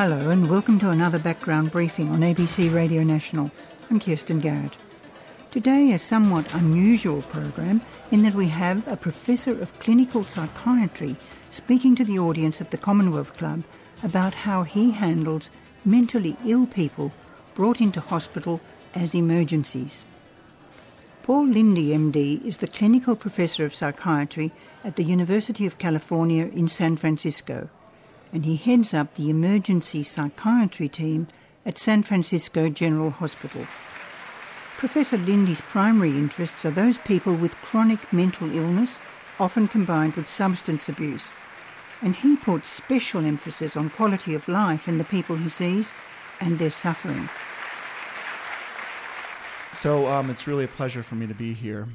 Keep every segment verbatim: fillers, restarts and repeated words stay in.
Hello and welcome to another background briefing on A B C Radio National. I'm Kirsten Garrett. Today a somewhat unusual program in that we have a professor of clinical psychiatry speaking to the audience at the Commonwealth Club about how he handles mentally ill people brought into hospital as emergencies. Paul Lindy, M D, is the clinical professor of psychiatry at the University of California in San Francisco, and he heads up the emergency psychiatry team at San Francisco General Hospital. Professor Lindy's primary interests are those people with chronic mental illness, often combined with substance abuse, and he puts special emphasis on quality of life in the people he sees and their suffering. So um, it's really a pleasure for me to be here.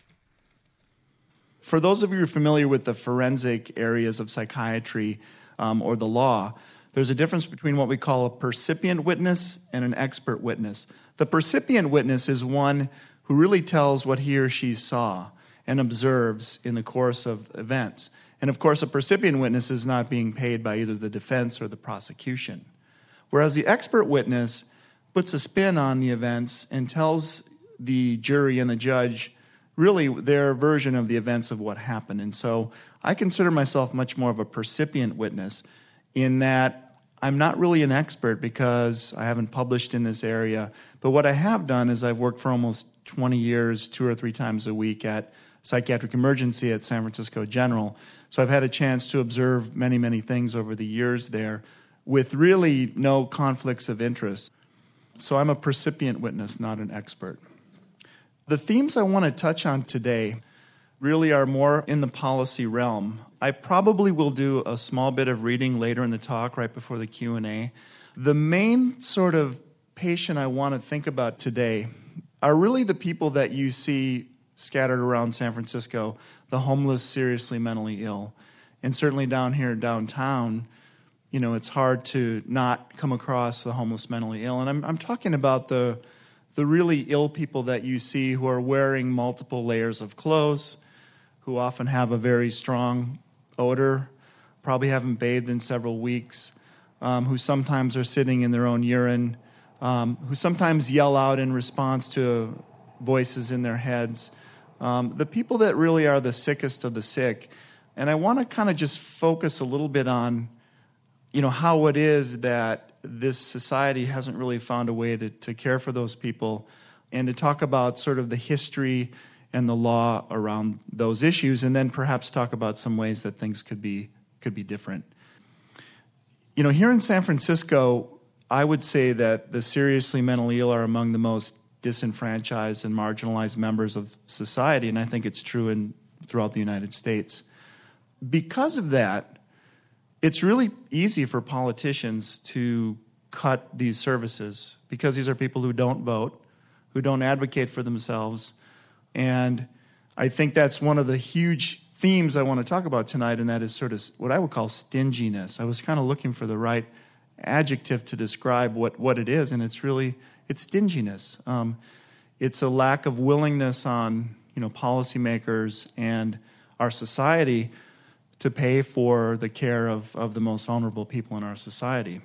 For those of you who are familiar with the forensic areas of psychiatry um, or the law, there's a difference between what we call a percipient witness and an expert witness. The percipient witness is one who really tells what he or she saw and observes in the course of events. And of course, a percipient witness is not being paid by either the defense or the prosecution. Whereas the expert witness puts a spin on the events and tells the jury and the judge really their version of the events of what happened. And so I consider myself much more of a percipient witness in that I'm not really an expert because I haven't published in this area. But what I have done is I've worked for almost twenty years, two or three times a week at psychiatric emergency at San Francisco General. So I've had a chance to observe many, many things over the years there with really no conflicts of interest. So I'm a percipient witness, not an expert. The themes I want to touch on today really are more in the policy realm. I probably will do a small bit of reading later in the talk, right before the Q and A. The main sort of patient I want to think about today are really the people that you see scattered around San Francisco, the homeless, seriously mentally ill. And certainly down here downtown, you know, it's hard to not come across the homeless mentally ill. And I'm, I'm talking about the, the really ill people that you see who are wearing multiple layers of clothes, who often have a very strong odor, probably haven't bathed in several weeks, um, who sometimes are sitting in their own urine, um, who sometimes yell out in response to voices in their heads, um, the people that really are the sickest of the sick. And I want to kind of just focus a little bit on, you know, how it is that this society hasn't really found a way to, to care for those people, and to talk about sort of the history and the law around those issues, and then perhaps talk about some ways that things could be could be different. You know, here in San Francisco, I would say that the seriously mentally ill are among the most disenfranchised and marginalized members of society, and I think it's true in throughout the United States. Because of that, it's really easy for politicians to cut these services because these are people who don't vote, who don't advocate for themselves. And I think that's one of the huge themes I want to talk about tonight, and that is sort of what I would call stinginess. I was kind of looking for the right adjective to describe what, what it is, and it's really, it's stinginess. Um, it's a lack of willingness on, you know, policymakers and our society to pay for the care of, of the most vulnerable people in our society.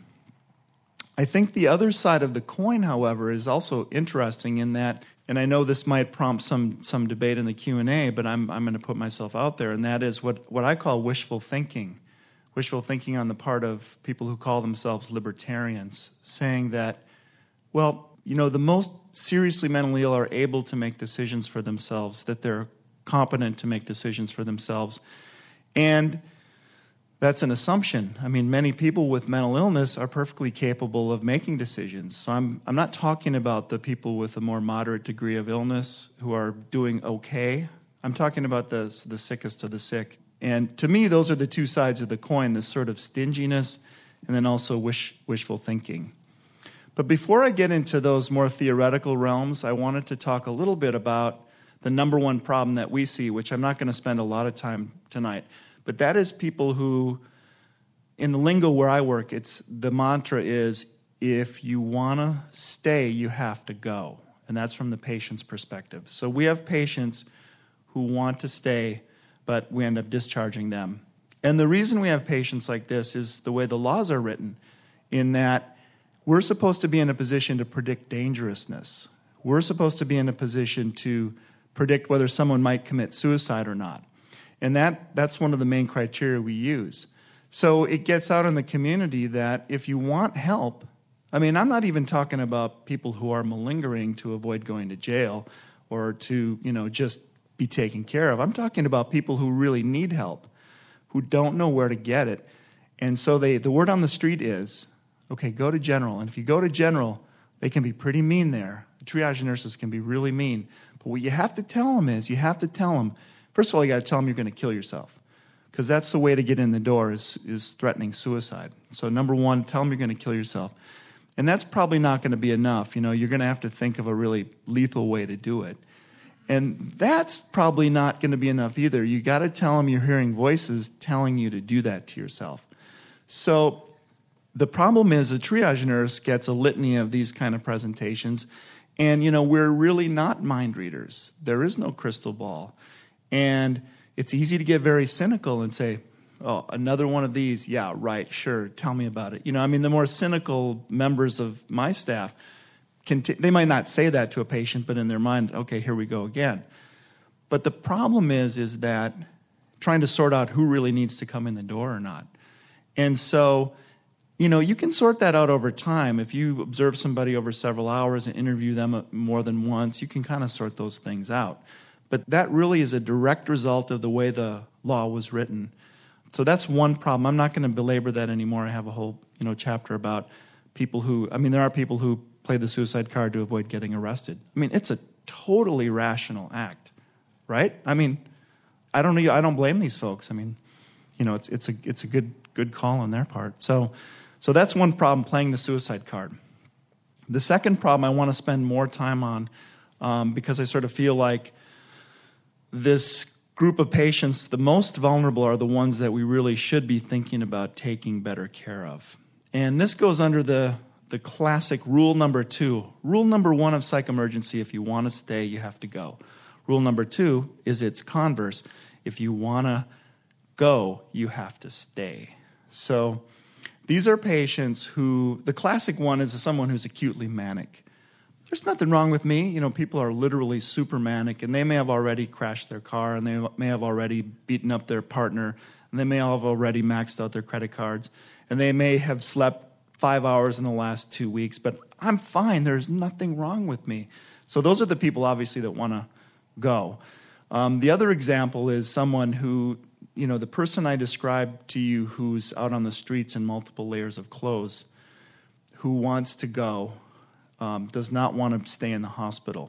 I think the other side of the coin, however, is also interesting in that, and I know this might prompt some some debate in the Q and A, but I'm I'm going to put myself out there, and that is what, what I call wishful thinking. Wishful thinking on the part of people who call themselves libertarians, saying that, well, you know, the most seriously mentally ill are able to make decisions for themselves, that they're competent to make decisions for themselves. And that's an assumption. I mean, many people with mental illness are perfectly capable of making decisions. So I'm I'm not talking about the people with a more moderate degree of illness who are doing okay. I'm talking about the, the sickest of the sick. And to me, those are the two sides of the coin, this sort of stinginess and then also wish, wishful thinking. But before I get into those more theoretical realms, I wanted to talk a little bit about the number one problem that we see, which I'm not going to spend a lot of time tonight. But that is people who, in the lingo where I work, it's the mantra is, if you want to stay, you have to go. And that's from the patient's perspective. So we have patients who want to stay, but we end up discharging them. And the reason we have patients like this is the way the laws are written, in that we're supposed to be in a position to predict dangerousness. We're supposed to be in a position to predict whether someone might commit suicide or not. And that, that's one of the main criteria we use. So it gets out in the community that if you want help, I mean, I'm not even talking about people who are malingering to avoid going to jail or to, you know, just be taken care of. I'm talking about people who really need help, who don't know where to get it. And so they, the word on the street is, okay, go to general. And if you go to general, they can be pretty mean there. The triage nurses can be really mean. But what you have to tell them is, you have to tell them, first of all, you got to tell them you're going to kill yourself. Because that's the way to get in the door is, is threatening suicide. So number one, tell them you're going to kill yourself. And that's probably not going to be enough. You know, you're going to have to think of a really lethal way to do it. And that's probably not going to be enough either. You got to tell them you're hearing voices telling you to do that to yourself. So the problem is a triage nurse gets a litany of these kind of presentations, and, you know, we're really not mind readers. There is no crystal ball. And it's easy to get very cynical and say, oh, another one of these, yeah, right, sure, tell me about it. You know, I mean, the more cynical members of my staff, can t- they might not say that to a patient, but in their mind, okay, here we go again. But the problem is, is that trying to sort out who really needs to come in the door or not. And so, you know, you can sort that out over time. If you observe somebody over several hours and interview them more than once, you can kind of sort those things out. But that really is a direct result of the way the law was written. So that's one problem. I'm not going to belabor that anymore. I have a whole, you know, chapter about people who, I mean, there are people who play the suicide card to avoid getting arrested. I mean, it's a totally rational act, right? I mean, I don't I don't blame these folks. I mean, you know, it's it's a it's a good good call on their part. So so that's one problem, playing the suicide card. The second problem I want to spend more time on, um, because I sort of feel like this group of patients, the most vulnerable are the ones that we really should be thinking about taking better care of. And this goes under the, the classic rule number two. Rule number one of psychemergency, if you want to stay, you have to go. Rule number two is its converse. If you want to go, you have to stay. So these are patients who, the classic one is someone who's acutely manic. There's nothing wrong with me. You know, people are literally super manic, and they may have already crashed their car, and they may have already beaten up their partner, and they may have already maxed out their credit cards, and they may have slept five hours in the last two weeks, but I'm fine. There's nothing wrong with me. So those are the people, obviously, that want to go. Um, the other example is someone who, you know, the person I described to you who's out on the streets in multiple layers of clothes, who wants to go, Um, does not want to stay in the hospital.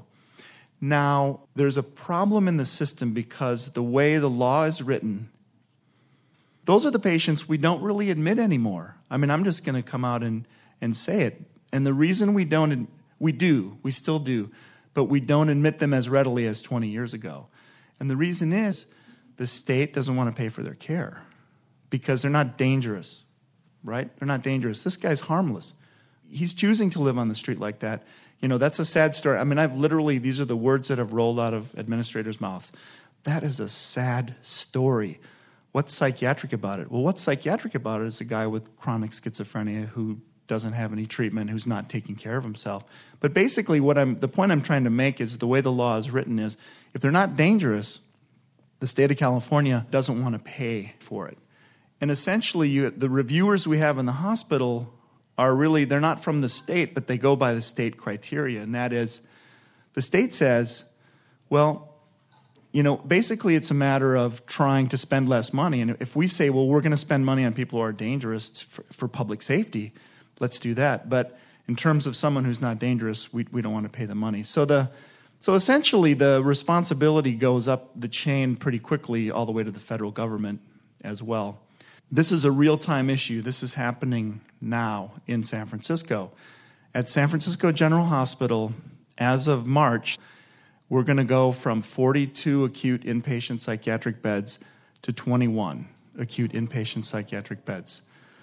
Now, there's a problem in the system because the way the law is written, those are the patients we don't really admit anymore. I mean, I'm just going to come out and, and say it. And the reason we don't, we do, we still do, but we don't admit them as readily as twenty years ago. And the reason is the state doesn't want to pay for their care because they're not dangerous, right? They're not dangerous. This guy's harmless. He's choosing to live on the street like that. You know, that's a sad story. I mean, I've literally, these are the words that have rolled out of administrators' mouths. That is a sad story. What's psychiatric about it? Well, what's psychiatric about it is a guy with chronic schizophrenia who doesn't have any treatment, who's not taking care of himself. But basically, what I'm, the point I'm trying to make is the way the law is written is, if they're not dangerous, the state of California doesn't want to pay for it. And essentially, you, the reviewers we have in the hospital are really, they're not from the state, but they go by the state criteria. And that is, the state says, well, you know, basically it's a matter of trying to spend less money. And if we say, well, we're going to spend money on people who are dangerous for, for public safety, let's do that. But in terms of someone who's not dangerous, we, we don't want to pay the money. So the so essentially the responsibility goes up the chain pretty quickly all the way to the federal government as well. This is a real-time issue. This is happening now in San Francisco. At San Francisco General Hospital, as of March, we're going to go from forty-two acute inpatient psychiatric beds to twenty-one acute inpatient psychiatric beds.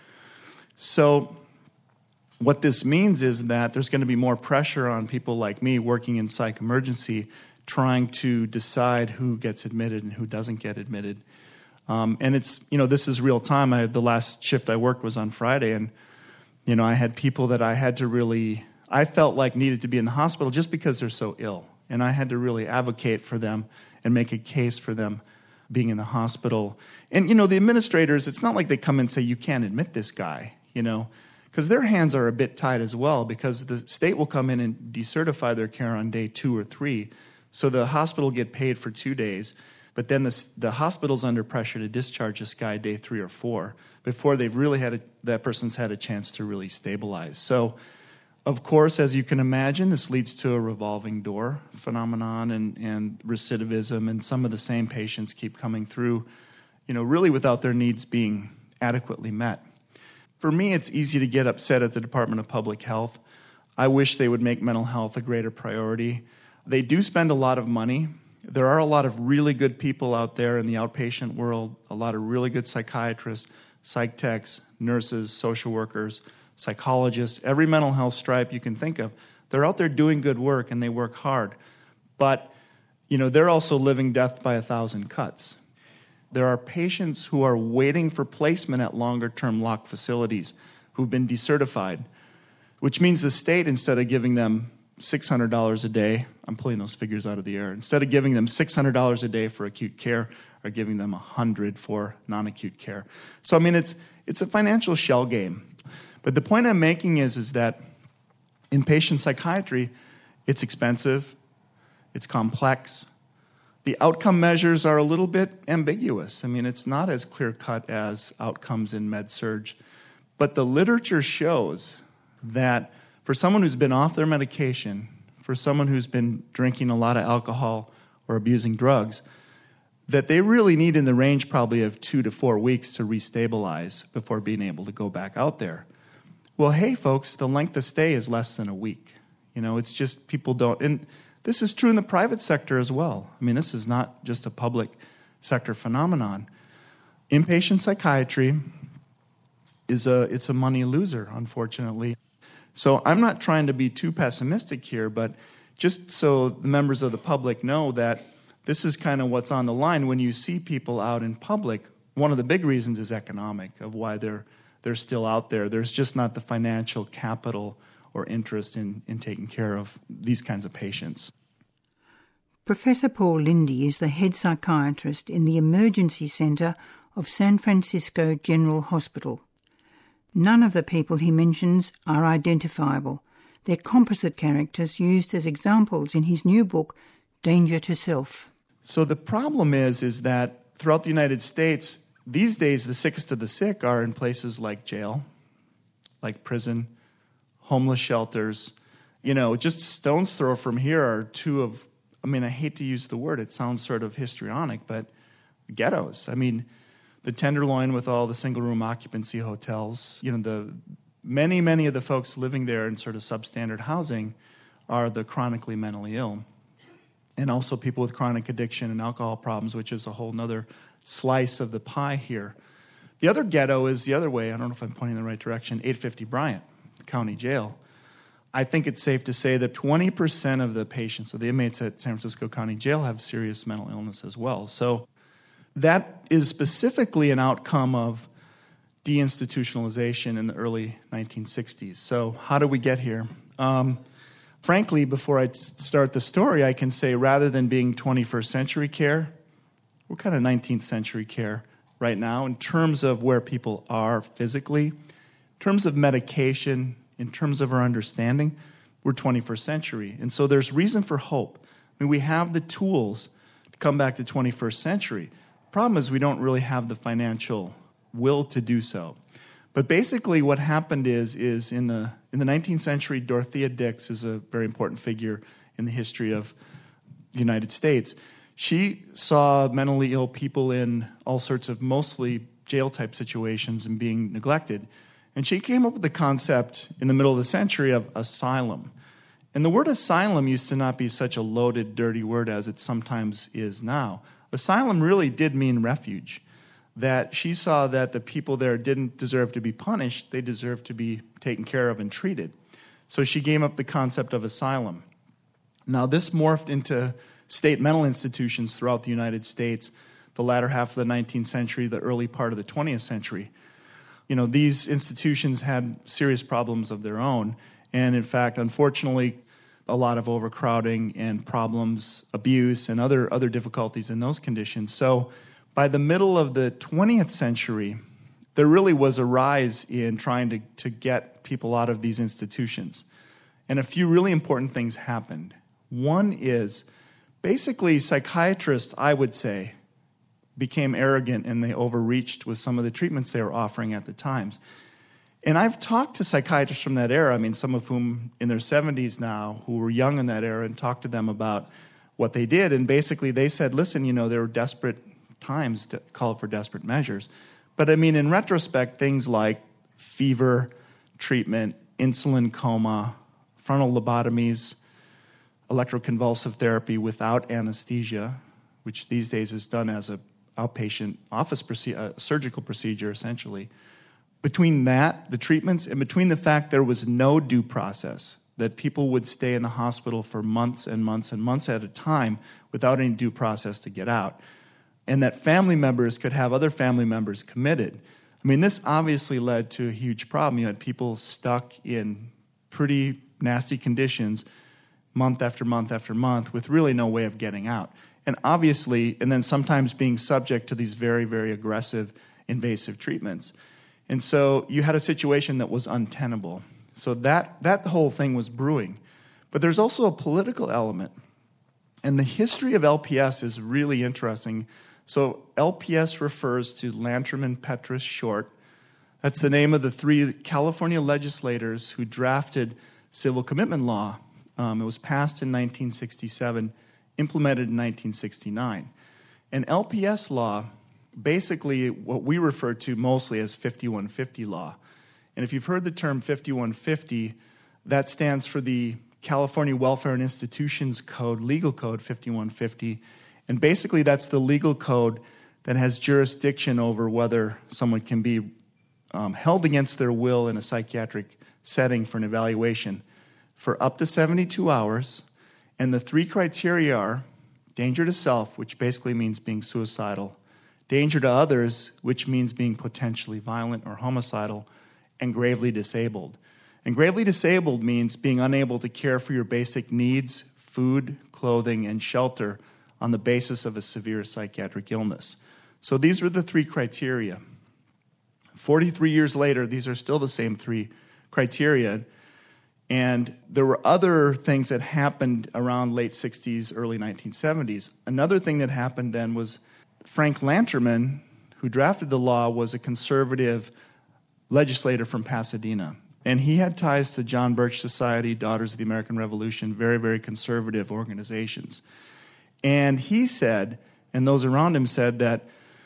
So what this means is that there's going to be more pressure on people like me working in psych emergency trying to decide who gets admitted and who doesn't get admitted. Um, and it's, you know, this is real time. I, the last shift I worked was on Friday, and You know, I had people that I had to really, I felt like needed to be in the hospital just because they're so ill. And I had to really advocate for them and make a case for them being in the hospital. And, you know, the administrators, it's not like they come and say, you can't admit this guy, you know, because their hands are a bit tied as well, because the state will come in and decertify their care on day two or three. So the hospital get paid for two days, but then the, the hospital's under pressure to discharge this guy day three or four before they've really had a, that person's had a chance to really stabilize. So, of course, as you can imagine, this leads to a revolving door phenomenon and, and recidivism, and some of the same patients keep coming through, you know, really without their needs being adequately met. For me, it's easy to get upset at the Department of Public Health. I wish they would make mental health a greater priority. They do spend a lot of money. There are a lot of really good people out there in the outpatient world, a lot of really good psychiatrists, psych techs, nurses, social workers, psychologists, every mental health stripe you can think of. They're out there doing good work, and they work hard. But, you know, they're also living death by a thousand cuts. There are patients who are waiting for placement at longer-term locked facilities who've been decertified, which means the state, instead of giving them six hundred dollars a day, I'm pulling those figures out of the air, instead of giving them six hundred dollars a day for acute care, are giving them one hundred dollars for non-acute care. So, I mean, it's it's a financial shell game. But the point I'm making is, is that inpatient psychiatry, it's expensive, it's complex. The outcome measures are a little bit ambiguous. I mean, it's not as clear-cut as outcomes in med-surg. But the literature shows that for someone who's been off their medication, for someone who's been drinking a lot of alcohol or abusing drugs, that they really need in the range probably of two to four weeks to restabilize before being able to go back out there. Well, hey, folks, the length of stay is less than a week. You know, it's just people don't, and this is true in the private sector as well. I mean, this is not just a public sector phenomenon. Inpatient psychiatry is a, it's a money loser, unfortunately. So I'm not trying to be too pessimistic here, but just so the members of the public know that this is kind of what's on the line when you see people out in public. One of the big reasons is economic, of why they're they're still out there. There's just not the financial capital or interest in, in taking care of these kinds of patients. Professor Paul Lindy is the head psychiatrist in the Emergency Center of San Francisco General Hospital. None of the people he mentions are identifiable. They're composite characters used as examples in his new book, Danger to Self. So the problem is, is that throughout the United States, these days the sickest of the sick are in places like jail, like prison, homeless shelters. You know, just stone's throw from here are two of, I mean, I hate to use the word, it sounds sort of histrionic, but ghettos. I mean, the Tenderloin with all the single-room occupancy hotels, you know, the many, many of the folks living there in sort of substandard housing are the chronically mentally ill. And also people with chronic addiction and alcohol problems, which is a whole other slice of the pie here. The other ghetto is the other way. I don't know if I'm pointing in the right direction. eight fifty Bryant County Jail. I think it's safe to say that twenty percent of the patients, of the inmates at San Francisco County Jail, have serious mental illness as well. So that is specifically an outcome of deinstitutionalization in the early nineteen sixties. So how do we get here? Um, frankly, before I start the story, I can say rather than being twenty-first century care, we're kind of nineteenth century care right now in terms of where people are physically, in terms of medication, in terms of our understanding, we're twenty-first century. And so there's reason for hope. I mean, we have the tools to come back to twenty-first century. The problem is we don't really have the financial will to do so. But basically what happened is, is in the in the nineteenth century, Dorothea Dix is a very important figure in the history of the United States. She saw mentally ill people in all sorts of mostly jail-type situations and being neglected. And she came up with the concept in the middle of the century of asylum. And the word asylum used to not be such a loaded, dirty word as it sometimes is now. Asylum really did mean refuge, that she saw that the people there didn't deserve to be punished, they deserved to be taken care of and treated. So she came up with the concept of asylum. Now this morphed into state mental institutions throughout the United States, the latter half of the nineteenth century, the early part of the twentieth century. you know, these institutions had serious problems of their own. And in fact, unfortunately, a lot of overcrowding and problems, abuse, and other, other difficulties in those conditions. So by the middle of the twentieth century, there really was a rise in trying to, to get people out of these institutions. And a few really important things happened. One is, basically, psychiatrists, I would say, became arrogant and they overreached with some of the treatments they were offering at the times. And I've talked to psychiatrists from that era, I mean, some of whom in their seventies now, who were young in that era, and talked to them about what they did. And basically they said, listen, you know, there were desperate times to call for desperate measures. But I mean, in retrospect, things like fever treatment, insulin coma, frontal lobotomies, electroconvulsive therapy without anesthesia, which these days is done as an outpatient office proce- uh, surgical procedure, essentially. Between that, the treatments, and between the fact there was no due process, that people would stay in the hospital for months and months and months at a time without any due process to get out, and that family members could have other family members committed. I mean, this obviously led to a huge problem. You had people stuck in pretty nasty conditions month after month after month with really no way of getting out. And obviously, and then sometimes being subject to these very, very aggressive, invasive treatments. And so you had a situation that was untenable. So that, that whole thing was brewing. But there's also a political element. And the history of L P S is really interesting. So L P S refers to Lanterman Petrus Short. That's the name of the three California legislators who drafted civil commitment law. Um, it was passed in nineteen sixty-seven, implemented in nineteen sixty-nine. And L P S law, basically what we refer to mostly as fifty-one fifty law. And if you've heard the term fifty-one fifty, that stands for the California Welfare and Institutions Code, Legal Code fifty-one fifty. And basically that's the legal code that has jurisdiction over whether someone can be um, held against their will in a psychiatric setting for an evaluation for up to seventy-two hours. And the three criteria are danger to self, which basically means being suicidal, danger to others, which means being potentially violent or homicidal, and gravely disabled. And gravely disabled means being unable to care for your basic needs, food, clothing, and shelter on the basis of a severe psychiatric illness. So these were the three criteria. forty-three years later, these are still the same three criteria. And there were other things that happened around late sixties, early nineteen seventies. Another thing that happened then was Frank Lanterman, who drafted the law, was a conservative legislator from Pasadena. And he had ties to John Birch Society, Daughters of the American Revolution, very, very conservative organizations. And he said, and those around him said, that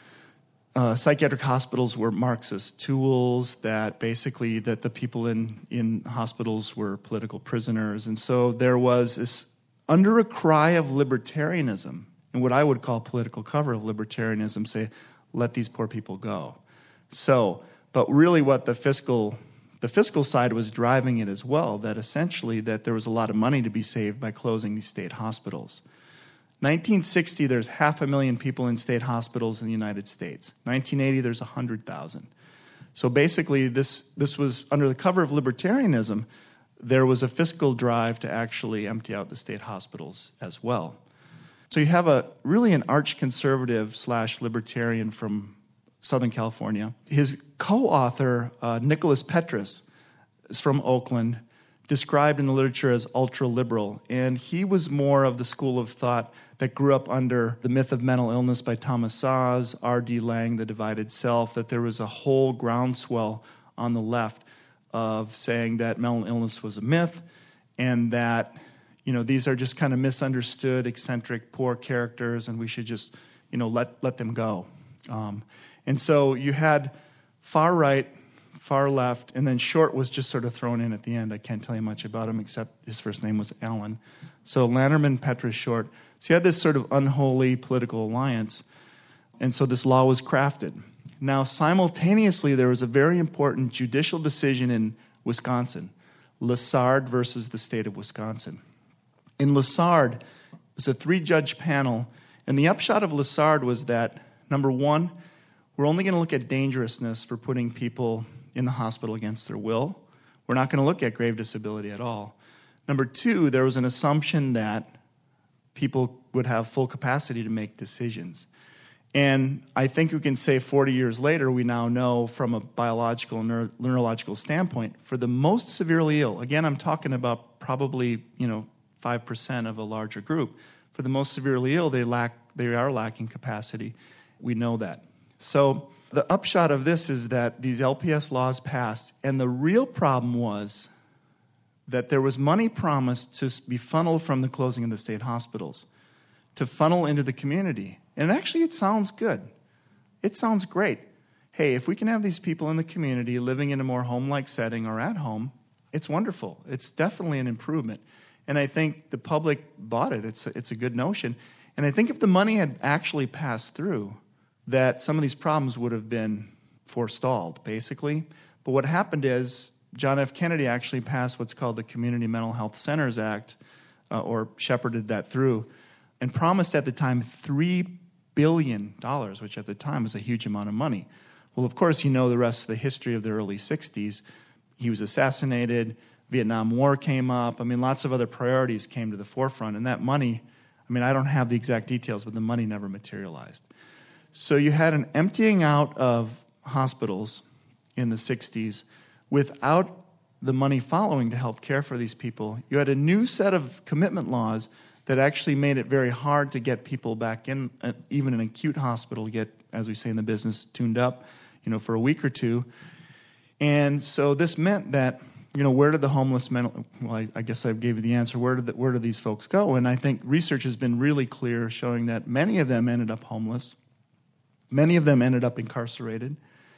uh, psychiatric hospitals were Marxist tools, that basically that the people in, in hospitals were political prisoners. And so there was this, under a cry of libertarianism, and what I would call political cover of libertarianism, say, let these poor people go. So, but really what the fiscal the fiscal side was driving it as well, that essentially that there was a lot of money to be saved by closing these state hospitals. nineteen sixty, there's half a million people in state hospitals in the United States. nineteen eighty, there's one hundred thousand. So basically, this, this was under the cover of libertarianism, there was a fiscal drive to actually empty out the state hospitals as well. So you have a really an arch-conservative slash libertarian from Southern California. His co-author, uh, Nicholas Petrus, is from Oakland, described in the literature as ultra-liberal. And he was more of the school of thought that grew up under The Myth of Mental Illness by Thomas Szasz, R D Laing, The Divided Self, that there was a whole groundswell on the left of saying that mental illness was a myth and that, you know, these are just kind of misunderstood, eccentric, poor characters, and we should just, you know, let, let them go. Um, and so you had far right, far left, and then Short was just sort of thrown in at the end. I can't tell you much about him except his first name was Alan. So Lanterman, Petrus, Short. So you had this sort of unholy political alliance, and so this law was crafted. Now, simultaneously, there was a very important judicial decision in Wisconsin, Lessard versus the state of Wisconsin. In Lessard, it was a three-judge panel, and the upshot of Lessard was that, number one, We're only going to look at dangerousness for putting people in the hospital against their will. We're not going to look at grave disability at all. Number two, there was an assumption that people would have full capacity to make decisions. And I think we can say forty years later, we now know from a biological and neuro- neurological standpoint, for the most severely ill, again, I'm talking about probably, you know, five percent of a larger group. For the most severely ill, they lack, they are lacking capacity. We know that. So the upshot of this is that these L P S laws passed, and the real problem was that there was money promised to be funneled from the closing of the state hospitals to funnel into the community. And actually, it sounds good. It sounds great. Hey, if we can have these people in the community living in a more home-like setting or at home, it's wonderful. It's definitely an improvement. And I think the public bought it. It's a, it's a good notion. And I think if the money had actually passed through, that some of these problems would have been forestalled, basically. But what happened is John F. Kennedy actually passed what's called the Community Mental Health Centers Act, uh, or shepherded that through, and promised at the time three billion dollars, which at the time was a huge amount of money. Well, of course, you know the rest of the history of the early sixties. He was assassinated, Vietnam War came up. I mean, lots of other priorities came to the forefront, and that money, I mean, I don't have the exact details, but the money never materialized. So you had an emptying out of hospitals in the sixties without the money following to help care for these people. You had a new set of commitment laws that actually made it very hard to get people back in, uh, even an acute hospital, to get, as we say in the business, tuned up, you know, for a week or two. And so this meant that, you know, where did the homeless mental, well, I, I guess I gave you the answer, where did the, where do these folks go? And I think research has been really clear, showing that many of them ended up homeless, many of them ended up incarcerated,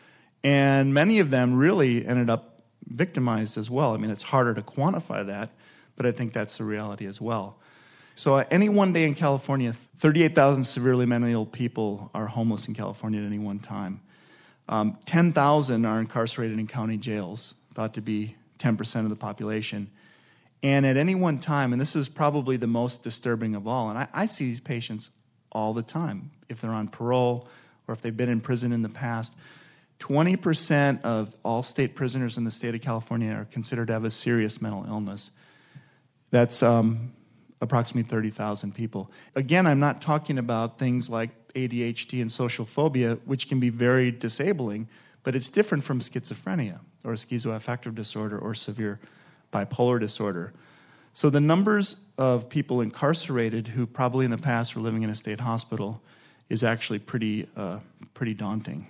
and many of them really ended up victimized as well. I mean, it's harder to quantify that, but I think that's the reality as well. So uh, any one day in California, thirty-eight thousand severely mentally ill people are homeless in California at any one time. Um, ten thousand are incarcerated in county jails, thought to be ten percent of the population. And at any one time, and this is probably the most disturbing of all, and I, I see these patients all the time, if they're on parole or if they've been in prison in the past, twenty percent of all state prisoners in the state of California are considered to have a serious mental illness. That's um, approximately thirty thousand people. Again, I'm not talking about things like A D H D and social phobia, which can be very disabling, but it's different from schizophrenia or schizoaffective disorder or severe bipolar disorder. So the numbers of people incarcerated who probably in the past were living in a state hospital is actually pretty, uh, pretty daunting.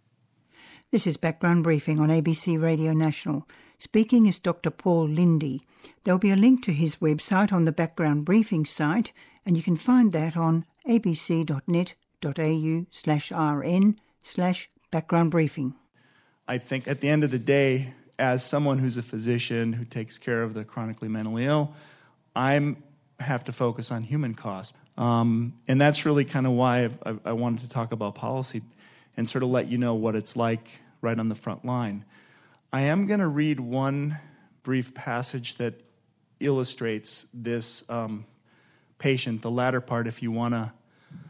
This is Background Briefing on A B C Radio National. Speaking is Doctor Paul Lindy. There'll be a link to his website on the Background Briefing site, and you can find that on abc.net.au slash rn slash background briefing. I think at the end of the day, as someone who's a physician who takes care of the chronically mentally ill, I have to focus on human cost. Um, and that's really kind of why I, I wanted to talk about policy and sort of let you know what it's like right on the front line. I am going to read one brief passage that illustrates this um, patient, the latter part, if you want to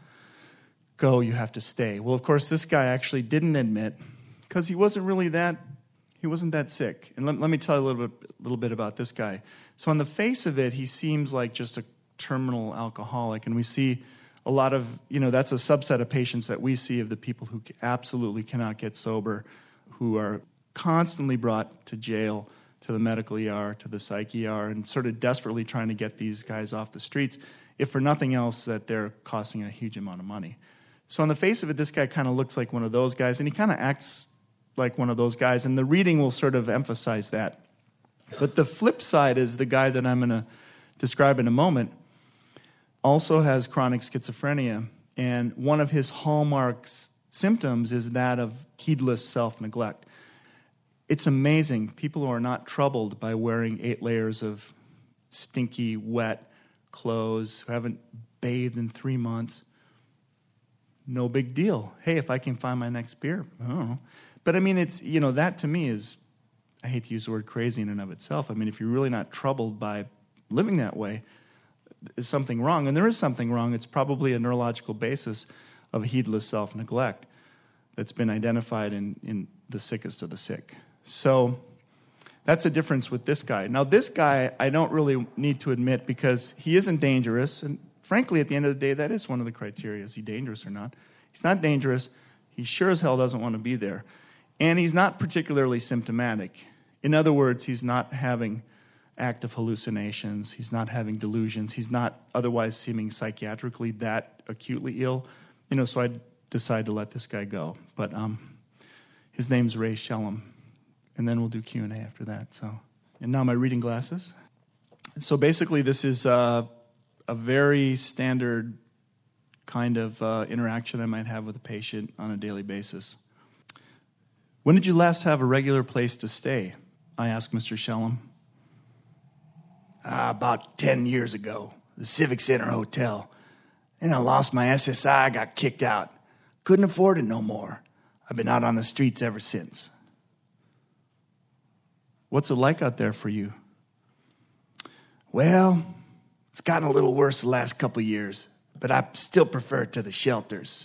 go, you have to stay. Well, of course, this guy actually didn't admit because he wasn't really that, he wasn't that sick. And let, let me tell you a little bit, little bit about this guy. So on the face of it, he seems like just a terminal alcoholic, and we see a lot of, you know, that's a subset of patients that we see of the people who absolutely cannot get sober, who are constantly brought to jail, to the medical E R, to the psych E R, and sort of desperately trying to get these guys off the streets, if for nothing else that they're costing a huge amount of money. So on the face of it, this guy kind of looks like one of those guys, and he kind of acts like one of those guys, and the reading will sort of emphasize that. But the flip side is the guy that I'm going to describe in a moment also has chronic schizophrenia, and one of his hallmark symptoms is that of heedless self-neglect. It's amazing. People who are not troubled by wearing eight layers of stinky, wet clothes, who haven't bathed in three months, no big deal. Hey, if I can find my next beer, I don't know. But I mean, it's, you know, that to me is, I hate to use the word crazy in and of itself. I mean, if you're really not troubled by living that way, is something wrong. And there is something wrong. It's probably a neurological basis of heedless self-neglect. that's been identified in, in the sickest of the sick. So that's a difference with this guy. Now, this guy, I don't really need to admit because he isn't dangerous. And frankly, at the end of the day, that is one of the criteria. Is he dangerous or not? He's not dangerous. He sure as hell doesn't want to be there. And he's not particularly symptomatic. In other words, he's not having active hallucinations. He's not having delusions. He's not otherwise seeming psychiatrically that acutely ill. You know, so I decided to let this guy go. But um, his name's Ray Shellam. And then we'll do Q and A after that. So, and now my reading glasses. So basically, this is uh, a very standard kind of uh, interaction I might have with a patient on a daily basis. When did you last have a regular place to stay? I asked Mister Shellam. Uh, about ten years ago, the Civic Center Hotel. Then I lost my S S I, got kicked out. Couldn't afford it no more. I've been out on the streets ever since. What's it like out there for you? Well, it's gotten a little worse the last couple of years, but I still prefer it to the shelters.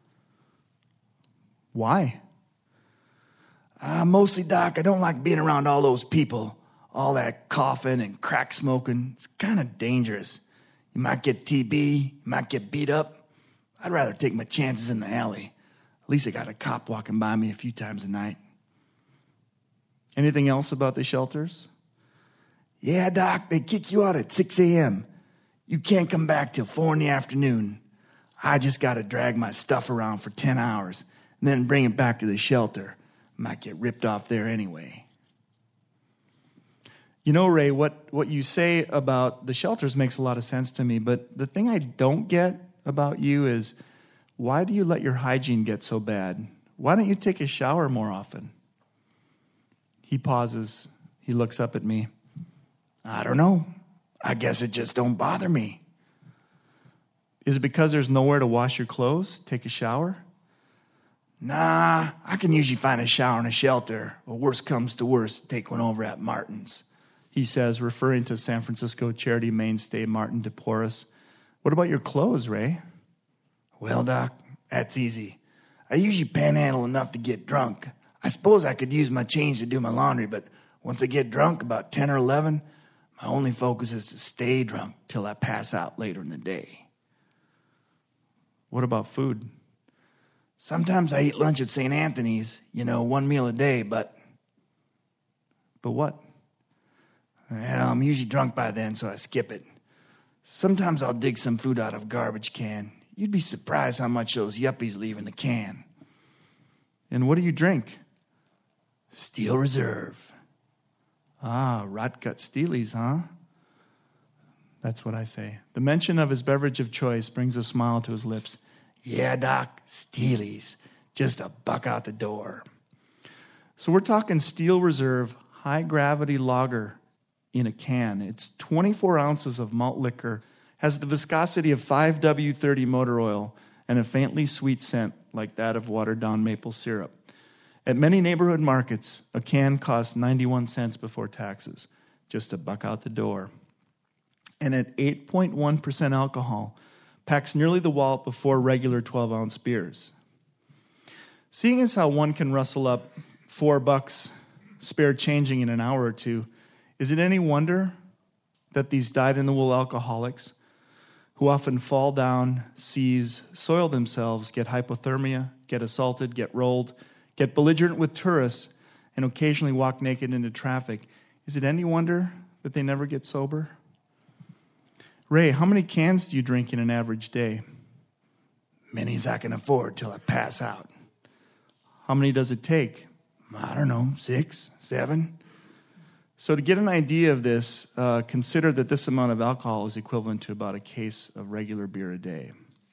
Why? Uh, mostly, Doc, I don't like being around all those people. All that coughing and crack smoking. It's kind of dangerous. You might get T B, you might get beat up. I'd rather take my chances in the alley. At least I got a cop walking by me a few times a night. Anything else about the shelters? Yeah, Doc, they kick you out at six a.m. You can't come back till four in the afternoon. I just got to drag my stuff around for ten hours and then bring it back to the shelter. Might get ripped off there anyway. You know, Ray, what, what you say about the shelters makes a lot of sense to me, but the thing I don't get about you is why do you let your hygiene get so bad? Why don't you take a shower more often? He pauses. He looks up at me. I don't know. I guess it just don't bother me. Is it because there's nowhere to wash your clothes, take a shower? Nah, I can usually find a shower in a shelter. Or worst comes to worst, take one over at Martin's. He says, referring to San Francisco charity mainstay Martin DePorres. What about your clothes, Ray? Well, Doc, that's easy. I usually panhandle enough to get drunk. I suppose I could use my change to do my laundry, but once I get drunk, about ten or eleven, my only focus is to stay drunk till I pass out later in the day. What about food? Sometimes I eat lunch at Saint Anthony's, you know, one meal a day, but... But what? Well, I'm usually drunk by then, so I skip it. Sometimes I'll dig some food out of a garbage can. You'd be surprised how much those yuppies leave in the can. And what do you drink? Steel Reserve. Ah, rot gut Steelies, huh? That's what I say. The mention of his beverage of choice brings a smile to his lips. Yeah, Doc, Steelies. Just a buck out the door. So we're talking Steel Reserve high-gravity lager in a can. It's twenty-four ounces of malt liquor, has the viscosity of five W thirty motor oil, and a faintly sweet scent like that of watered-down maple syrup. At many neighborhood markets, a can costs ninety-one cents before taxes, just a buck out the door. And at eight point one percent alcohol, packs nearly the wallet before regular twelve-ounce beers. Seeing as how one can rustle up four bucks spare changing in an hour or two, is it any wonder that these dyed-in-the-wool alcoholics, who often fall down, seize, soil themselves, get hypothermia, get assaulted, get rolled, get belligerent with tourists, and occasionally walk naked into traffic, is it any wonder that they never get sober? Ray, how many cans do you drink in an average day? Many as I can afford till I pass out. How many does it take? I don't know, six, seven. So to get an idea of this, uh, consider that this amount of alcohol is equivalent to about a case of regular beer a day.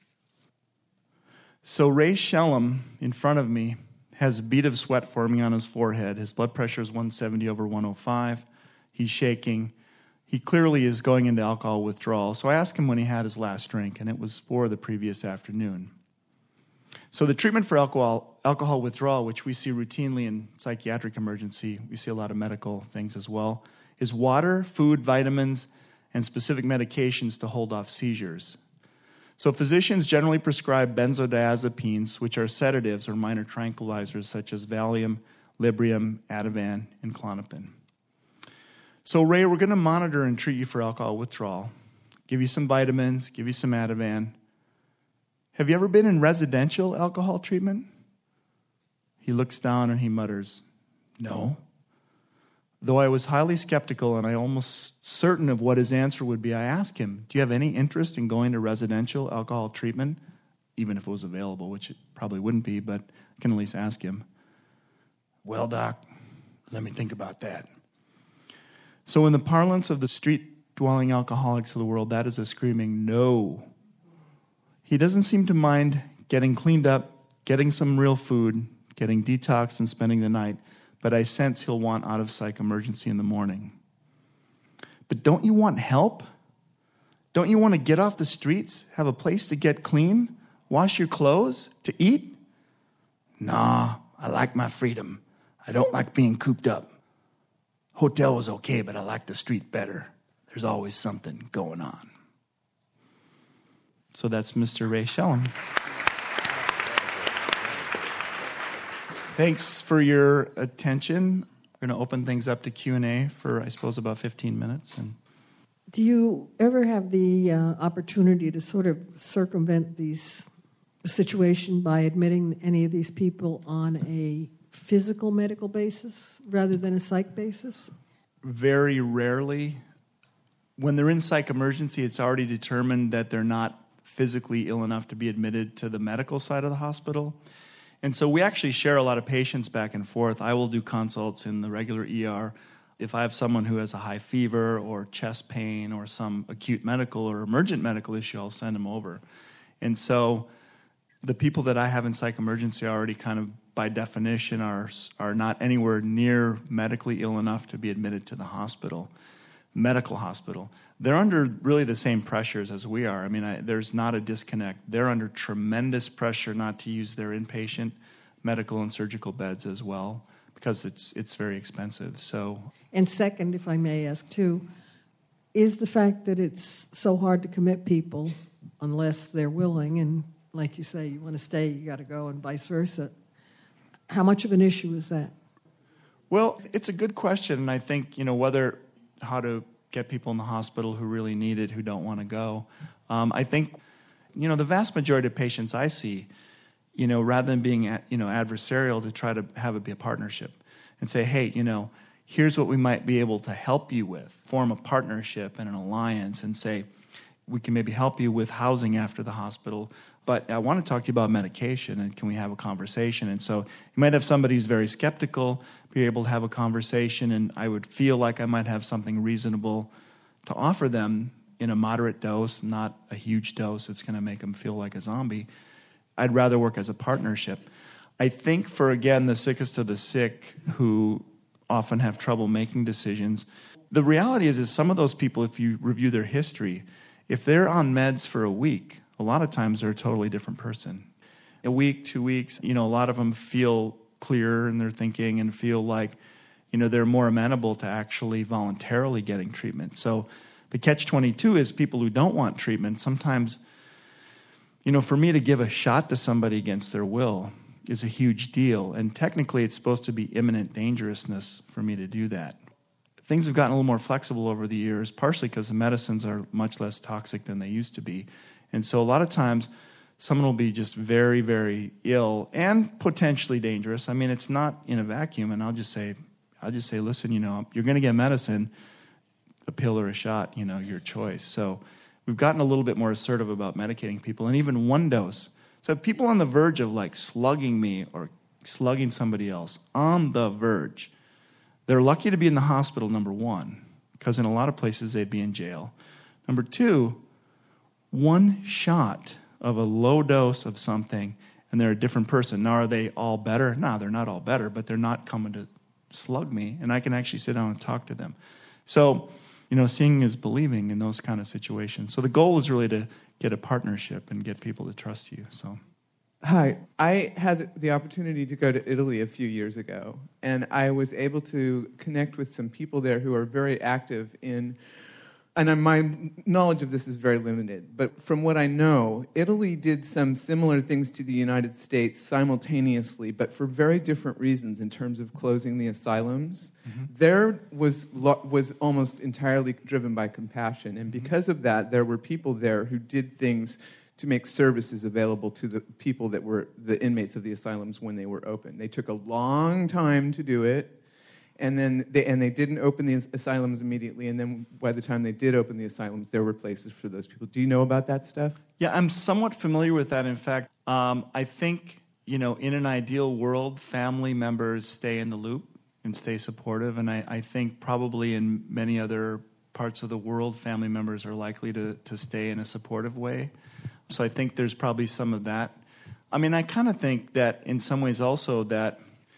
So Ray Shellam, in front of me, has a bead of sweat forming on his forehead. His blood pressure is one seventy over one oh five. He's shaking. He clearly is going into alcohol withdrawal. So I asked him when he had his last drink, and it was for the previous afternoon. So the treatment for alcohol, alcohol withdrawal, which we see routinely in psychiatric emergency, we see a lot of medical things as well, is water, food, vitamins, and specific medications to hold off seizures. So physicians generally prescribe benzodiazepines, which are sedatives or minor tranquilizers such as Valium, Librium, Ativan, and Klonopin. So Ray, we're going to monitor and treat you for alcohol withdrawal, give you some vitamins, give you some Ativan. Have you ever been in residential alcohol treatment? He looks down and he mutters, no. Though I was highly skeptical and I almost certain of what his answer would be, I asked him, do you have any interest in going to residential alcohol treatment? Even if it was available, which it probably wouldn't be, but I can at least ask him. Well, Doc, let me think about that. So in the parlance of the street-dwelling alcoholics of the world, that is a screaming no. He doesn't seem to mind getting cleaned up, getting some real food, getting detoxed and spending the night, but I sense he'll want out-of-psych emergency in the morning. But don't you want help? Don't you want to get off the streets, have a place to get clean, wash your clothes, to eat? Nah, I like my freedom. I don't like being cooped up. Hotel was okay, but I like the street better. There's always something going on. So that's Mister Ray Shellum. Thanks for your attention. We're going to open things up to Q and A for, I suppose, about fifteen minutes. And do you ever have the uh, opportunity to sort of circumvent these the situation by admitting any of these people on a physical medical basis rather than a psych basis? Very rarely. When they're in psych emergency, it's already determined that they're not physically ill enough to be admitted to the medical side of the hospital. And so we actually share a lot of patients back and forth. I will do consults in the regular E R. If I have someone who has a high fever or chest pain or some acute medical or emergent medical issue, I'll send them over. And so the people that I have in psych emergency already kind of, by definition, are are not anywhere near medically ill enough to be admitted to the hospital, medical hospital. They're under really the same pressures as we are. I mean, I, there's not a disconnect. They're under tremendous pressure not to use their inpatient medical and surgical beds as well because it's it's very expensive. So, and second, if I may ask too, is the fact that it's so hard to commit people unless they're willing, and like you say, you want to stay, you got to go, and vice versa. How much of an issue is that? Well, it's a good question, and I think, you know, whether how to get people in the hospital who really need it, who don't want to go. Um, I think, you know, the vast majority of patients I see, you know, rather than being, you know, adversarial, to try to have it be a partnership and say, hey, you know, here's what we might be able to help you with, form a partnership and an alliance and say, we can maybe help you with housing after the hospital, but I want to talk to you about medication, and can we have a conversation? And so you might have somebody who's very skeptical, be able to have a conversation, and I would feel like I might have something reasonable to offer them in a moderate dose, not a huge dose that's going to make them feel like a zombie. I'd rather work as a partnership. I think for, again, the sickest of the sick who often have trouble making decisions, the reality is, is some of those people, if you review their history, if they're on meds for a week, a lot of times they're a totally different person. A week, two weeks, you know, a lot of them feel clearer in their thinking and feel like, you know, they're more amenable to actually voluntarily getting treatment. So the catch twenty-two is people who don't want treatment. Sometimes, you know, for me to give a shot to somebody against their will is a huge deal. And technically it's supposed to be imminent dangerousness for me to do that. Things have gotten a little more flexible over the years, partially because the medicines are much less toxic than they used to be. And so a lot of times, someone will be just very, very ill and potentially dangerous. I mean, it's not in a vacuum, and I'll just say, I'll just say, listen, you know, you're going to get medicine, a pill or a shot, you know, your choice. So we've gotten a little bit more assertive about medicating people, and even one dose. So people on the verge of like slugging me or slugging somebody else, on the verge, they're lucky to be in the hospital, number one, because in a lot of places they'd be in jail. Number two, one shot of a low dose of something, and they're a different person. Now, are they all better? No, they're not all better, but they're not coming to slug me, and I can actually sit down and talk to them. So, you know, seeing is believing in those kind of situations. So the goal is really to get a partnership and get people to trust you. So, hi, I had the opportunity to go to Italy a few years ago, and I was able to connect with some people there who are very active in and my knowledge of this is very limited, but from what I know, Italy did some similar things to the United States simultaneously, but for very different reasons in terms of closing the asylums. Mm-hmm. There was was almost entirely driven by compassion, and because of that, there were people there who did things to make services available to the people that were the inmates of the asylums when they were open. They took a long time to do it. And then they, and they didn't open the asylums immediately, and then by the time they did open the asylums, there were places for those people. Do you know about that stuff? Yeah, I'm somewhat familiar with that. In fact, um, I think, you know, in an ideal world, family members stay in the loop and stay supportive, and I, I think probably in many other parts of the world, family members are likely to, to stay in a supportive way. So I think there's probably some of that. I mean, I kind of think that in some ways also that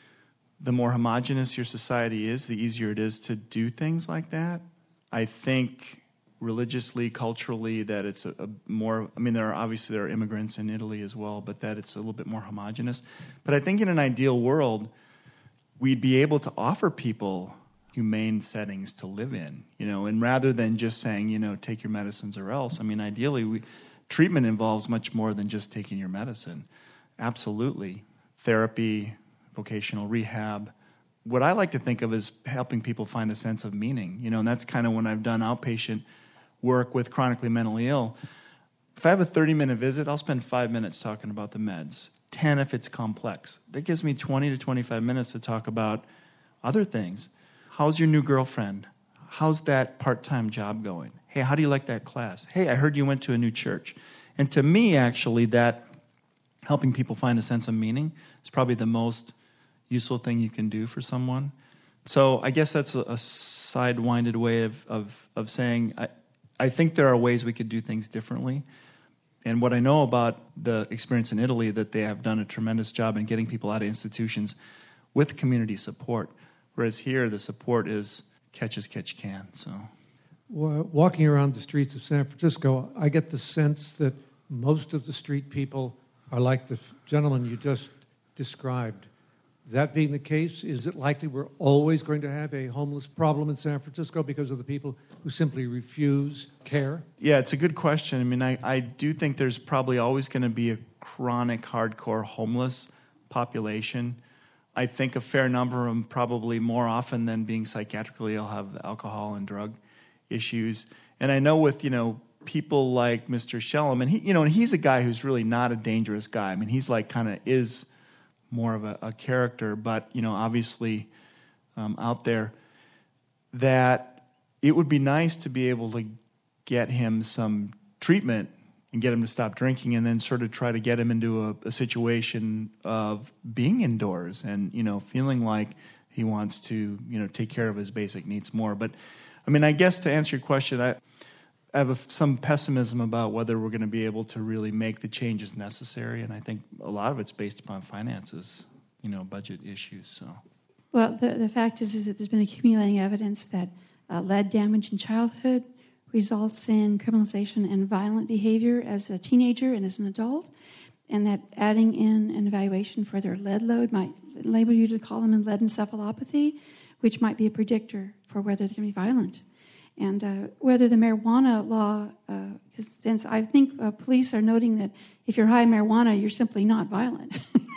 the more homogenous your society is, the easier it is to do things like that. I think religiously, culturally, that it's a, a more, I mean, there are obviously there are immigrants in Italy as well, but that it's a little bit more homogenous. But I think in an ideal world, we'd be able to offer people humane settings to live in, you know, and rather than just saying, you know, take your medicines or else, I mean, ideally, we, treatment involves much more than just taking your medicine. Absolutely. Therapy, vocational rehab. What I like to think of is helping people find a sense of meaning, you know, and that's kind of when I've done outpatient work with chronically mentally ill. If I have a thirty-minute visit, I'll spend five minutes talking about the meds, ten if it's complex. That gives me twenty to twenty-five minutes to talk about other things. How's your new girlfriend? How's that part-time job going? Hey, how do you like that class? Hey, I heard you went to a new church. And to me, actually, that helping people find a sense of meaning is probably the most useful thing you can do for someone. So I guess that's a, a sidewinded way of, of, of saying I, I think there are ways we could do things differently. And what I know about the experience in Italy, that they have done a tremendous job in getting people out of institutions with community support, whereas here the support is catch as catch can. So, well, walking around the streets of San Francisco, I get the sense that most of the street people are like the gentleman you just described. That being the case, is it likely we're always going to have a homeless problem in San Francisco because of the people who simply refuse care? Yeah, it's a good question. I mean, I, I do think there's probably always going to be a chronic, hardcore homeless population. I think a fair number of them probably more often than being psychiatrically ill have alcohol and drug issues. And I know with, you know, people like Mister Shellam, and he, you know, and he's a guy who's really not a dangerous guy. I mean, he's like kind of is more of a, a character, but, you know, obviously um, out there, that it would be nice to be able to get him some treatment and get him to stop drinking, and then sort of try to get him into a, a situation of being indoors and, you know, feeling like he wants to, you know, take care of his basic needs more. But, I mean, I guess to answer your question, I, I have a, some pessimism about whether we're going to be able to really make the changes necessary, and I think a lot of it's based upon finances, you know, budget issues. So, well, the the fact is, is that there's been accumulating evidence that uh, lead damage in childhood results in criminalization and violent behavior as a teenager and as an adult, and that adding in an evaluation for their lead load might label you to call them in lead encephalopathy, which might be a predictor for whether they're going to be violent. And uh, whether the marijuana law, uh, since I think uh, police are noting that if you're high on marijuana, you're simply not violent.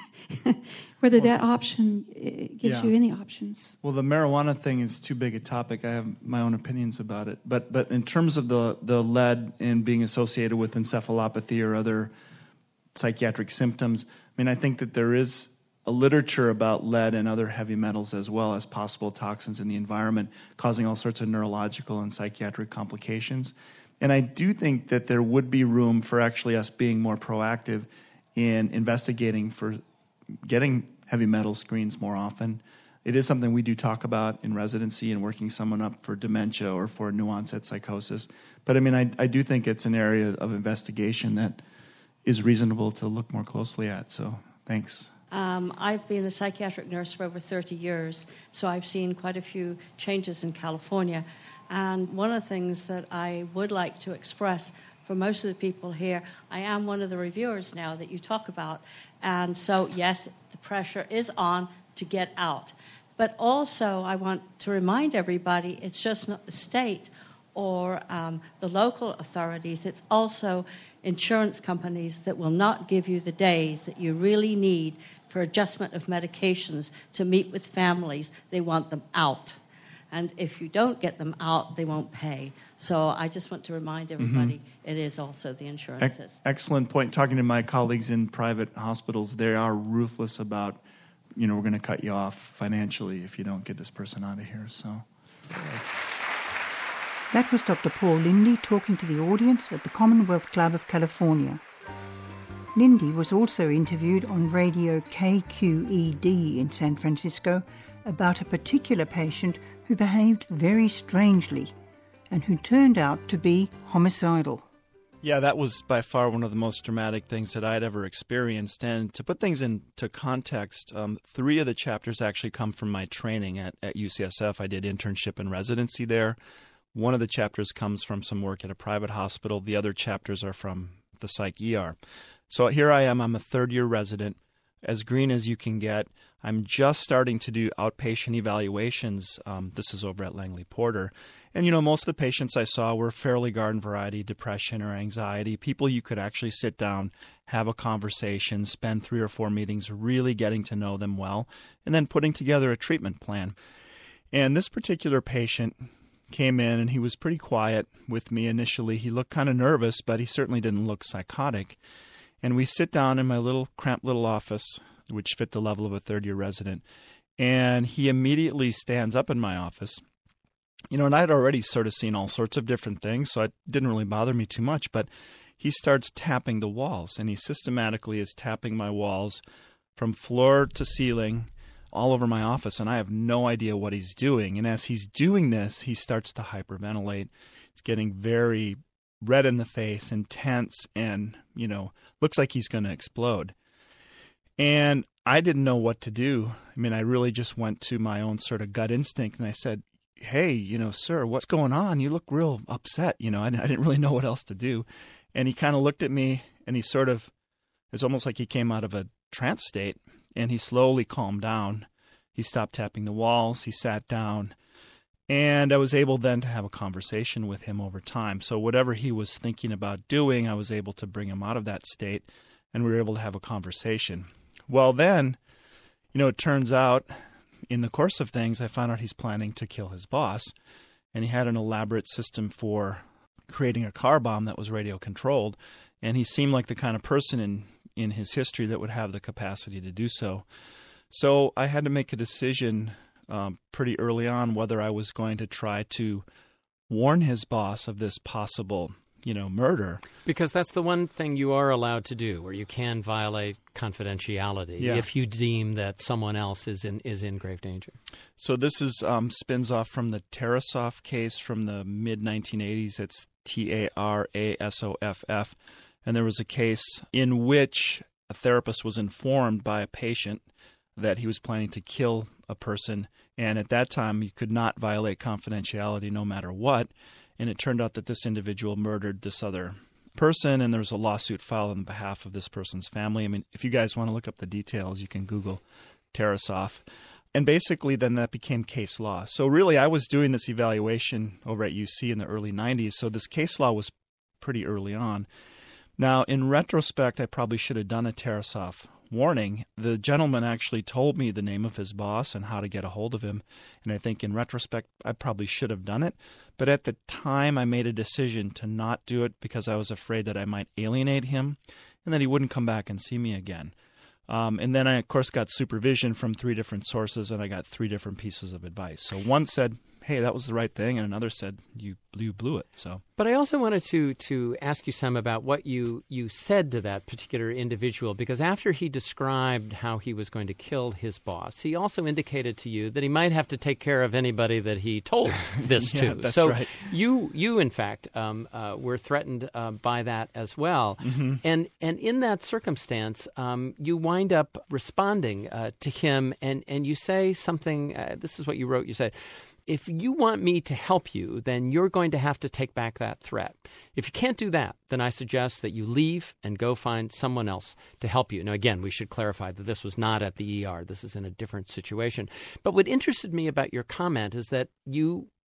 Whether well, that option gives yeah. you any options. Well, the marijuana thing is too big a topic. I have my own opinions about it. But but in terms of the, the lead and being associated with encephalopathy or other psychiatric symptoms, I mean, I think that there is a literature about lead and other heavy metals as well as possible toxins in the environment causing all sorts of neurological and psychiatric complications. And I do think that there would be room for actually us being more proactive in investigating for getting heavy metal screens more often. It is something we do talk about in residency and working someone up for dementia or for new onset psychosis. But I mean, I, I do think it's an area of investigation that is reasonable to look more closely at. So thanks. Um, I've been a psychiatric nurse for over thirty years, so I've seen quite a few changes in California. And one of the things that I would like to express for most of the people here, I am one of the reviewers now that you talk about. And so, yes, the pressure is on to get out. But also, I want to remind everybody, it's just not the state or um, the local authorities. It's also insurance companies that will not give you the days that you really need for adjustment of medications to meet with families. They want them out. And if you don't get them out, they won't pay. So I just want to remind everybody, mm-hmm. it is also the insurances. Ex- excellent point. Talking to my colleagues in private hospitals, they are ruthless about, you know, we're going to cut you off financially if you don't get this person out of here. So that was Doctor Paul Lindy talking to the audience at the Commonwealth Club of California. Lindy was also interviewed on radio K Q E D in San Francisco about a particular patient who behaved very strangely and who turned out to be homicidal. Yeah, that was by far one of the most dramatic things that I'd ever experienced. And to put things into context, um, three of the chapters actually come from my training at, at U C S F. I did internship and residency there. One of the chapters comes from some work at a private hospital. The other chapters are from the psych E R. So here I am. I'm a third-year resident, as green as you can get. I'm just starting to do outpatient evaluations. Um, this is over at Langley Porter. And, you know, most of the patients I saw were fairly garden variety depression or anxiety, people you could actually sit down, have a conversation, spend three or four meetings really getting to know them well, and then putting together a treatment plan. And this particular patient came in, and he was pretty quiet with me initially. He looked kind of nervous, but he certainly didn't look psychotic. And we sit down in my little cramped little office, which fit the level of a third-year resident, and he immediately stands up in my office. You know, and I'd already sort of seen all sorts of different things, so it didn't really bother me too much, but he starts tapping the walls, and he systematically is tapping my walls from floor to ceiling all over my office, and I have no idea what he's doing. And as he's doing this, he starts to hyperventilate. It's getting very red in the face, intense, and, you know, looks like he's going to explode. And I didn't know what to do. I mean, I really just went to my own sort of gut instinct, and I said, hey, you know, sir, what's going on? You look real upset. You know, I, I didn't really know what else to do. And he kind of looked at me, and he sort of, it's almost like he came out of a trance state, and he slowly calmed down. He stopped tapping the walls. He sat down. And I was able then to have a conversation with him over time. So whatever he was thinking about doing, I was able to bring him out of that state, and we were able to have a conversation. Well, then, you know, it turns out in the course of things, I found out he's planning to kill his boss, and he had an elaborate system for creating a car bomb that was radio controlled, and he seemed like the kind of person in, in his history that would have the capacity to do so. So I had to make a decision um, pretty early on whether I was going to try to warn his boss of this possible, you know, murder. Because that's the one thing you are allowed to do, where you can violate confidentiality yeah. if you deem that someone else is in is in grave danger. So this is um, spins off from the Tarasoff case from the mid nineteen eighties. It's T A R A S O F F. And there was a case in which a therapist was informed by a patient that he was planning to kill a person. And at that time, you could not violate confidentiality no matter what. And it turned out that this individual murdered this other person, and there was a lawsuit filed on behalf of this person's family. I mean, if you guys want to look up the details, you can Google Tarasoff. And basically, then that became case law. So really, I was doing this evaluation over at U C in the early nineties, so this case law was pretty early on. Now, in retrospect, I probably should have done a Tarasoff warning. The gentleman actually told me the name of his boss and how to get a hold of him, and I think in retrospect, I probably should have done it. But at the time, I made a decision to not do it because I was afraid that I might alienate him and that he wouldn't come back and see me again. Um, and then I, of course, got supervision from three different sources, and I got three different pieces of advice. So one said, hey, that was the right thing, and another said, you, you blew it. So, But I also wanted to to ask you some about what you, you said to that particular individual, because after he described how he was going to kill his boss, he also indicated to you that he might have to take care of anybody that he told this yeah, to. That's so right. you, you, in fact, um, uh, were threatened uh, by that as well. Mm-hmm. And, and in that circumstance, um, you wind up responding uh, to him, and, and you say something, uh, this is what you wrote, you said, if you want me to help you, then you're going to have to take back that threat. If you can't do that, then I suggest that you leave and go find someone else to help you. Now, again, we should clarify that this was not at the E R. This is in a different situation. But what interested me about your comment is that you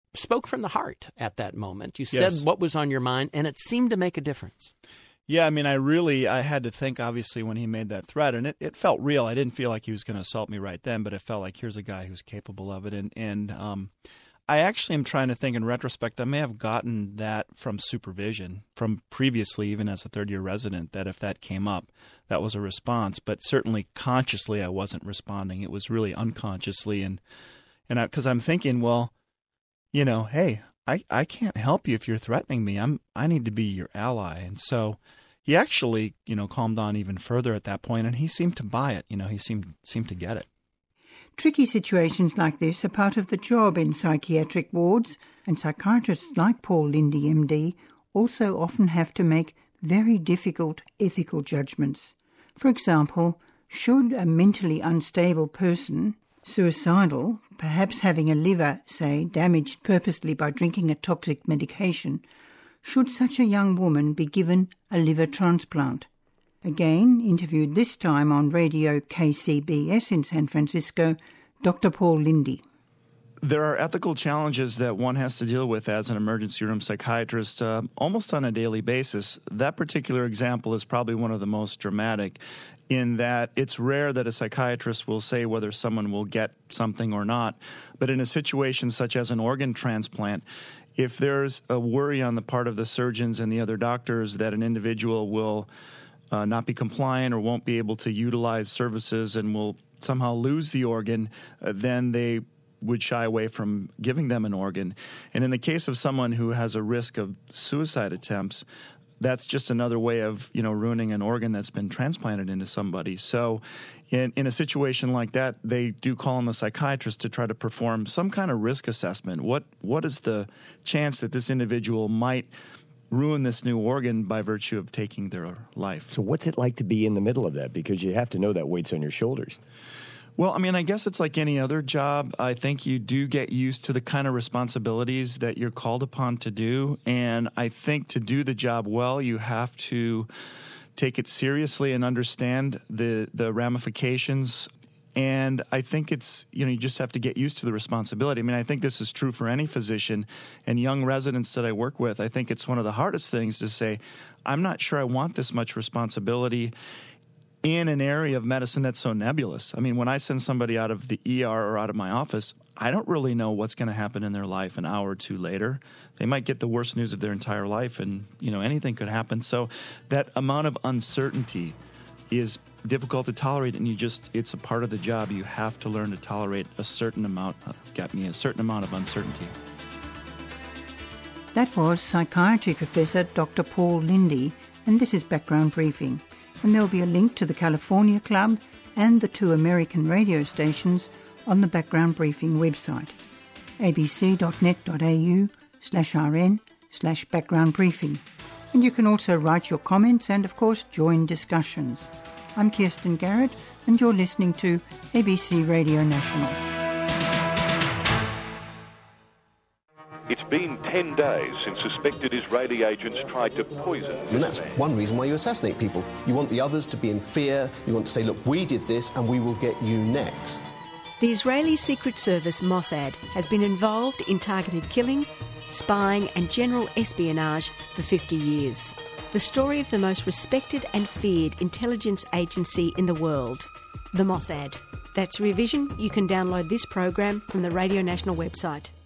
spoke from the heart at that moment. You Yes. said what was on your mind, and it seemed to make a difference. Yeah, I mean, I really, I had to think, obviously, when he made that threat, and it, it felt real. I didn't feel like he was going to assault me right then, but it felt like here's a guy who's capable of it. And, and um, I actually am trying to think in retrospect, I may have gotten that from supervision, from previously, even as a third-year resident, that if that came up, that was a response. But certainly consciously, I wasn't responding. It was really unconsciously. And and because I'm thinking, well, you know, hey, I, I can't help you if you're threatening me. I'm I need to be your ally. And so he actually, you know, calmed down even further at that point, and he seemed to buy it. You know, he seemed seemed to get it. Tricky situations like this are part of the job in psychiatric wards, and psychiatrists like Paul Lindy, M D, also often have to make very difficult ethical judgments. For example, should a mentally unstable person, suicidal, perhaps having a liver, say, damaged purposely by drinking a toxic medication, should such a young woman be given a liver transplant? Again, interviewed this time on radio K C B S in San Francisco, Doctor Paul Lindy. There are ethical challenges that one has to deal with as an emergency room psychiatrist uh, almost on a daily basis. That particular example is probably one of the most dramatic in that it's rare that a psychiatrist will say whether someone will get something or not. But in a situation such as an organ transplant, if there's a worry on the part of the surgeons and the other doctors that an individual will uh, not be compliant or won't be able to utilize services and will somehow lose the organ, uh, then they would shy away from giving them an organ. And in the case of someone who has a risk of suicide attempts, that's just another way of, you know, ruining an organ that's been transplanted into somebody. So in, in a situation like that, they do call on the psychiatrist to try to perform some kind of risk assessment. What What is the chance that this individual might ruin this new organ by virtue of taking their life? So what's it like to be in the middle of that? Because you have to know that weight's on your shoulders. Well, I mean, I guess it's like any other job. I think you do get used to the kind of responsibilities that you're called upon to do. And I think to do the job well, you have to take it seriously and understand the, the ramifications. And I think it's, you know, you just have to get used to the responsibility. I mean, I think this is true for any physician and young residents that I work with. I think it's one of the hardest things to say, I'm not sure I want this much responsibility in an area of medicine that's so nebulous. I mean, when I send somebody out of the E R or out of my office, I don't really know what's going to happen in their life an hour or two later. They might get the worst news of their entire life, and, you know, anything could happen. So that amount of uncertainty is difficult to tolerate, and you just, it's a part of the job. You have to learn to tolerate a certain amount, uh, got me, a certain amount of uncertainty. That was psychiatry professor Doctor Paul Lindy, and this is Background Briefing. And there'll be a link to the California Club and the two American radio stations on the Background Briefing website, abc.net.au slash rn slash background briefing. And you can also write your comments and, of course, join discussions. I'm Kirsten Garrett, and you're listening to A B C Radio National. It's been ten days since suspected Israeli agents tried to poison... And that's one reason why you assassinate people. You want the others to be in fear. You want to say, look, we did this and we will get you next. The Israeli Secret Service Mossad has been involved in targeted killing, spying and general espionage for fifty years. The story of the most respected and feared intelligence agency in the world, the Mossad. That's Rear Vision. You can download this program from the Radio National website.